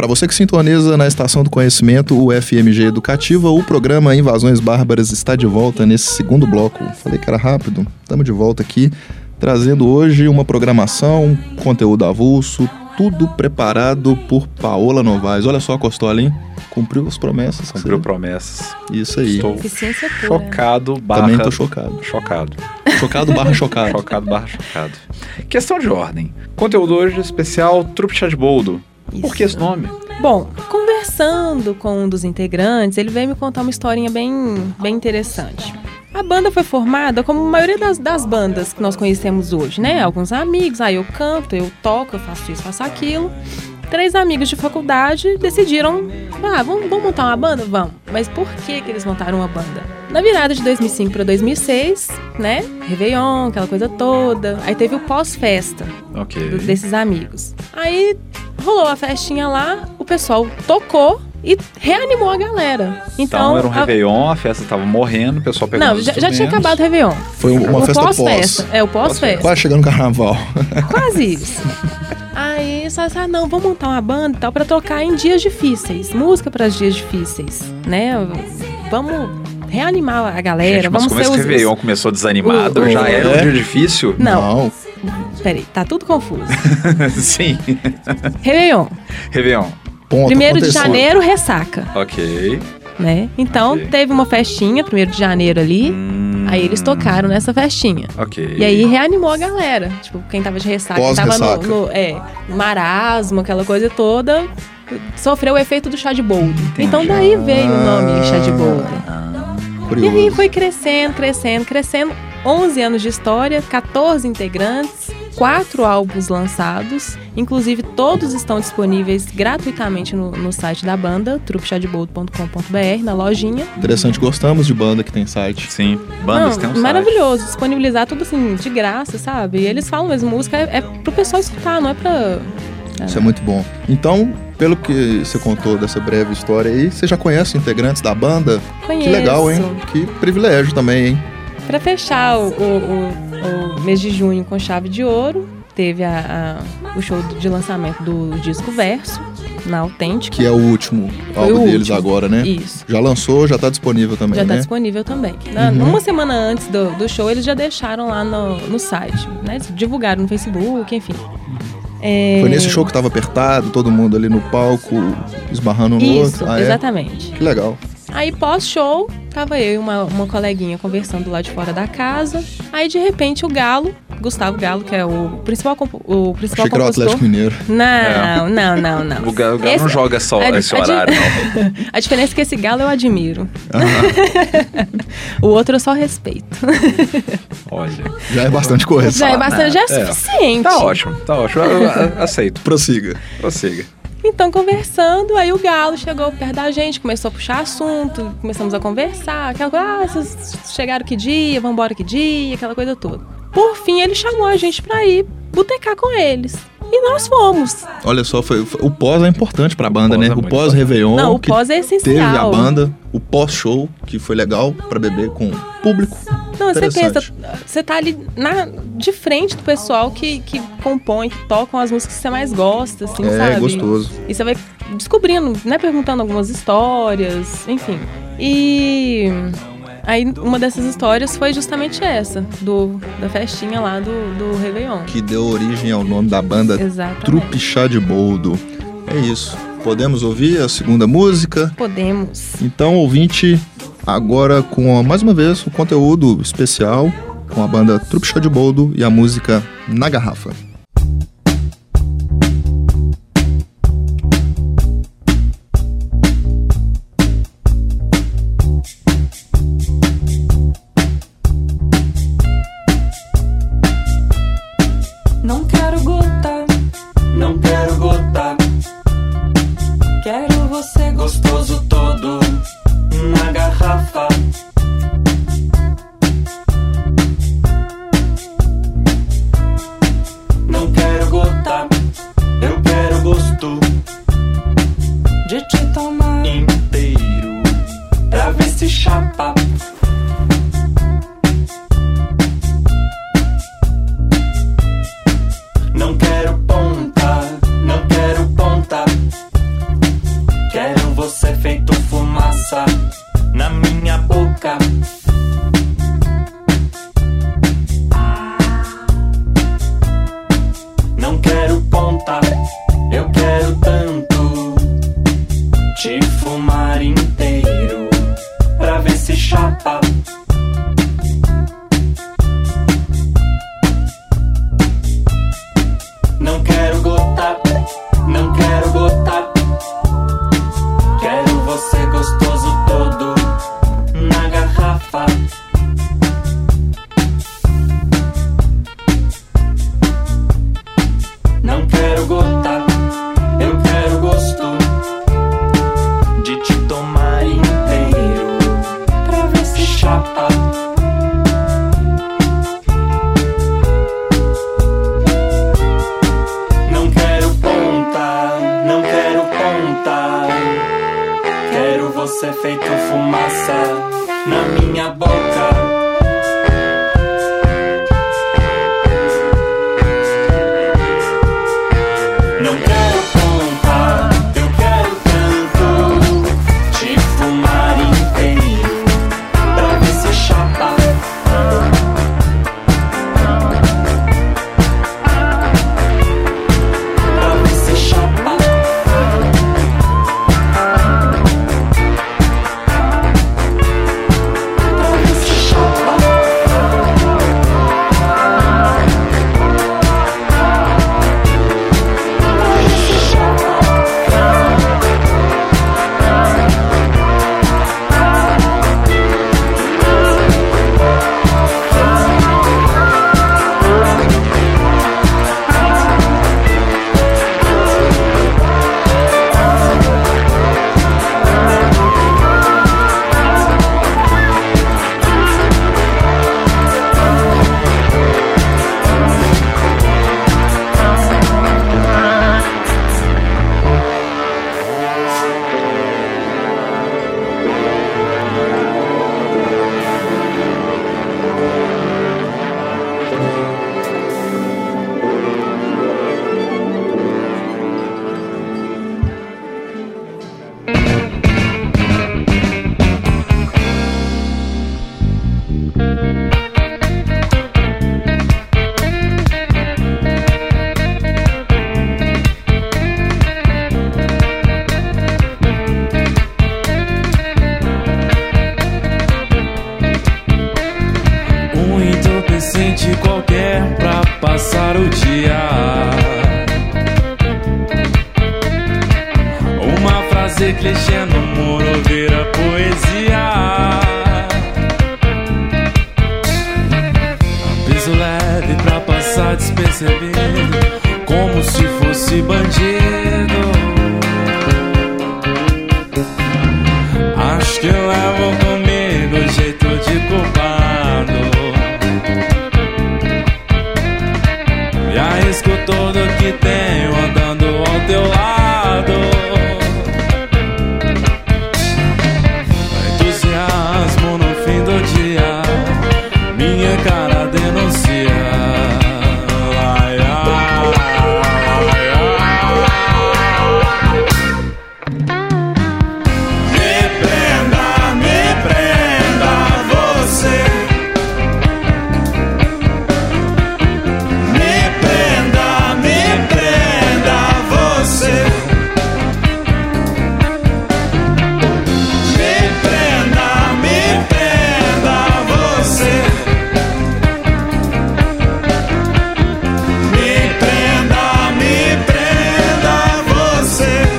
você que sintoniza na Estação do Conhecimento, o FMG Educativa, o programa Invasões Bárbaras está de volta nesse segundo bloco. Falei que era rápido, estamos de volta aqui, trazendo hoje uma programação, conteúdo avulso, tudo preparado por Paola Novaes. Olha só a Costola, hein? Cumpriu as promessas. Cumpriu promessas. Isso aí. Estou chocado barra... Também estou chocado. Chocado. Chocado barra chocado. Chocado barra chocado. Questão de ordem. Conteúdo hoje especial Trupe Chá de Boldo. Por que esse nome? Bom, conversando com um dos integrantes, ele veio me contar uma historinha bem interessante. A banda foi formada como a maioria das bandas que nós conhecemos hoje, né? Alguns amigos, eu canto, eu toco, eu faço isso, faço aquilo. 3 amigos de faculdade decidiram, vamos montar uma banda? Vamos. Mas por que eles montaram uma banda? Na virada de 2005 para 2006, né? Réveillon, aquela coisa toda. Aí teve o pós-festa desses amigos. Aí rolou a festinha lá, o pessoal tocou e reanimou a galera. Então era um Réveillon, a festa tava morrendo, o pessoal pegou os já tinha acabado o Réveillon. Foi uma festa pós-festa. O pós-festa. Quase chegando no carnaval. Quase isso. Aí só disse, não, vamos montar uma banda e tal pra tocar em dias difíceis. Música para os dias difíceis, né? Vamos reanimar a galera. Gente, mas vamos como esse Réveillon começou desanimado, já era um dia difícil? Não. Peraí, tá tudo confuso. Sim. Réveillon. Ponto, 1º de janeiro, ressaca. Ok. Né? Então, teve uma festinha, 1º de janeiro ali. Aí eles tocaram nessa festinha. Ok. E aí reanimou a galera. Tipo, quem tava de ressaca, quem tava no marasmo, aquela coisa toda, sofreu o efeito do chá de boldo. Então daí veio o nome chá de boldo. E aí foi crescendo. 11 anos de história, 14 integrantes, 4 álbuns lançados, inclusive todos estão disponíveis gratuitamente no site da banda, trupechadeboldo.com.br, na lojinha. Interessante, gostamos de banda que tem site. Sim, bandas tem um site. Maravilhoso, disponibilizar tudo assim, de graça, sabe? E eles falam mesmo, música é pro pessoal escutar, não é pra... Isso é muito bom. Então, pelo que você contou dessa breve história aí, você já conhece integrantes da banda? Conheço. Que legal, hein? Que privilégio também, hein? Para fechar o mês de junho com chave de ouro, teve o show de lançamento do disco Verso, na Autêntica. Que é o último álbum deles agora, né? Isso. Já lançou, já tá disponível também, já né? Já tá disponível também. Uma semana antes do show, eles já deixaram lá no site, né? Divulgaram no Facebook, enfim. Foi nesse show que tava apertado, todo mundo ali no palco, esbarrando no outro? Isso, exatamente. Que legal. Aí pós-show, tava eu e uma coleguinha conversando lá de fora da casa. Aí de repente o Galo, Gustavo Galo, que é o principal compositor. Achei que era o Atlético Mineiro. Não. O Galo não joga só esse horário, não. A diferença é que esse Galo eu admiro. O outro eu só respeito. Olha. Já é bastante coisa. Já é suficiente. Tá ótimo. Eu aceito. Prossiga. Então, conversando, aí o Galo chegou perto da gente, começou a puxar assunto, começamos a conversar, aquela coisa, vocês chegaram que dia, vão embora que dia, aquela coisa toda. Por fim, ele chamou a gente pra ir botecar com eles. E nós fomos. Olha só, o pós é importante pra banda, né? O pós-Réveillon. Não, o pós é essencial. Teve a banda, o pós-show, que foi legal pra beber com o público. Não, você pensa, você tá ali de frente do pessoal que compõe, que tocam as músicas que você mais gosta, assim, sabe? É gostoso. E você vai descobrindo, né? Perguntando algumas histórias, enfim. E aí uma dessas histórias foi justamente essa, da festinha lá do Réveillon. Que deu origem ao nome da banda. Exatamente. Trupe Chá de Boldo. É isso. Podemos ouvir a segunda música? Podemos. Então, ouvinte, agora com mais uma vez o conteúdo especial com a banda Trupe Chá de Boldo e a música Na Garrafa. Quero você gostoso todo na garrafa. Não quero gota, eu quero gosto de te tomar inteiro pra ver se chapa. Não quero ponta, não quero ponta. Você é feito fumaça na minha boca. Não quero contar, eu quero tanto te fumar inteiro pra ver se chapa. Pra ver se chapa. Pra ver se chapa. Entorpecente qualquer pra passar o dia. Uma frase clichê no muro vira poesia. Piso leve pra passar despercebido, como se fosse bandido. Acho que eu levo comigo jeito de culpado. E arrisco tudo que tenho andando ao teu lado. Entusiasmo no fim do dia, minha cara denuncia. Ai, ai, ai, ai. Me prenda você. Me prenda você. Me prenda você. Me prenda você.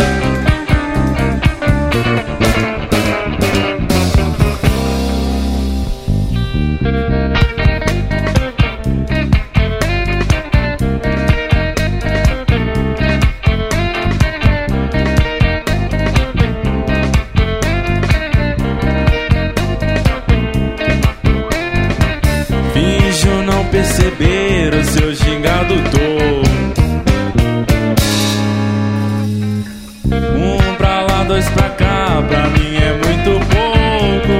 Finjo não perceber o seu gingado dor. Pra lá, dois pra cá, pra mim é muito pouco.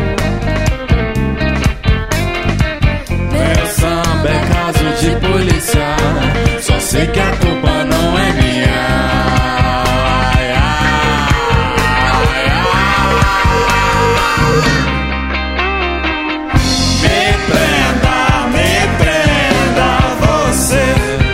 Meu samba é caso de polícia, só sei que a culpa não é minha. Ai, ai, ai. Me prenda você.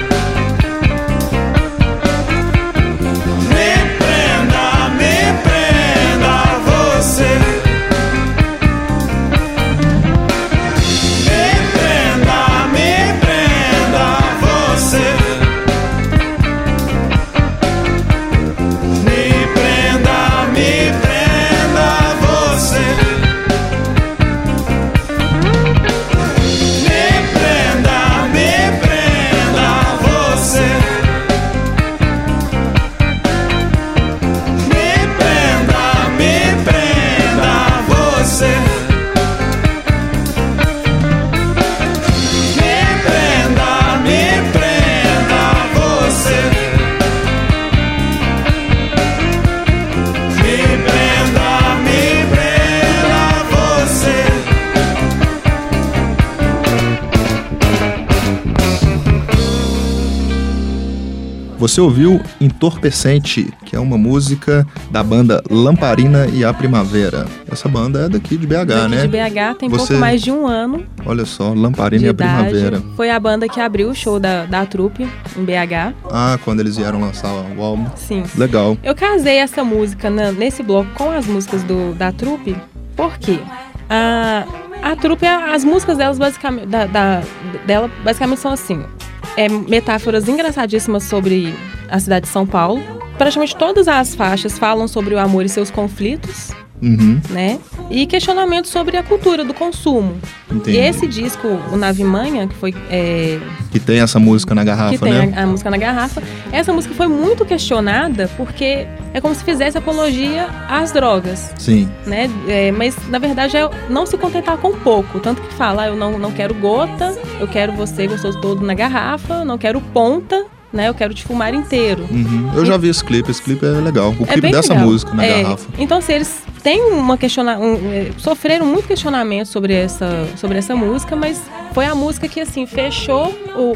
Você ouviu Entorpecente, que é uma música da banda Lamparina e a Primavera. Essa banda é daqui de BH, né? De BH, tem pouco mais de um ano. Olha só, Lamparina e a Primavera. Foi a banda que abriu o show da trupe em BH. Ah, quando eles vieram lançar o álbum. Sim. Legal. Eu casei essa música nesse bloco com as músicas da trupe, porque a trupe, as músicas delas basicamente, dela basicamente são assim, metáforas engraçadíssimas sobre a cidade de São Paulo. Praticamente todas as faixas falam sobre o amor e seus conflitos, né? E questionamentos sobre a cultura do consumo. Entendi. E esse disco, o Nave Manha, que foi... que tem essa música na garrafa, que né? tem a música na garrafa. Essa música foi muito questionada porque é como se fizesse apologia às drogas. Sim. Né? Mas, na verdade, é não se contentar com pouco. Tanto que fala, eu não quero gota, eu quero você gostoso todo na garrafa, não quero ponta, né? Eu quero te fumar inteiro. Eu já vi esse clipe é legal. O clipe dessa legal. música na garrafa. Então, assim, eles têm sofreram muito questionamento sobre essa música, mas foi a música que, assim, fechou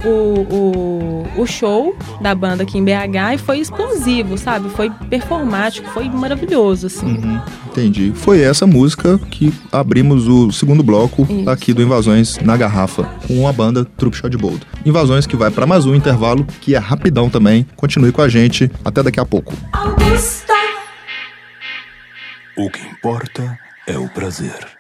o show da banda aqui em BH e foi explosivo, sabe? Foi performático, foi maravilhoso, assim. Entendi. Foi essa música que abrimos o segundo bloco aqui do Invasões na Garrafa, com a banda Trupe Chá de Boldo. Invasões que vai para mais um intervalo, que é rapidão também. Continue com a gente. Até daqui a pouco. O que importa é o prazer.